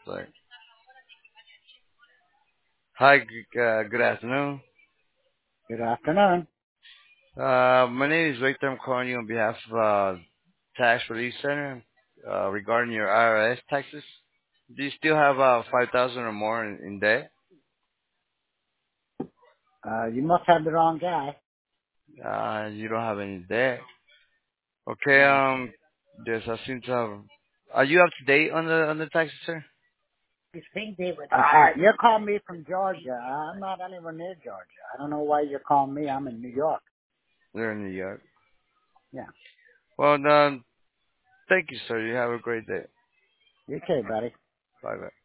Like, hi, good afternoon. Good afternoon. My name is Victor. I'm calling you on behalf of Tax Relief Center regarding your IRS taxes. Do you still have 5,000 or more in debt? You must have the wrong guy. You don't have any debt. Okay. No. Yes, I seem to have. Are you up to date on the taxes, sir? You're calling me from Georgia. I'm not anywhere near Georgia. I don't know why you're calling me. I'm in New York. They're in New York. Yeah. Well, thank you, sir. You have a great day. You okay, buddy? Bye bye.